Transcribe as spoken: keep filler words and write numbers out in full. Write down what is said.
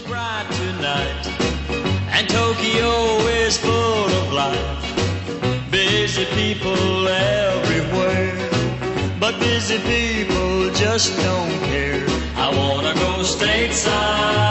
bright tonight, and Tokyo is full of life. Busy people everywhere, but busy people just don't care. I wanna go stateside.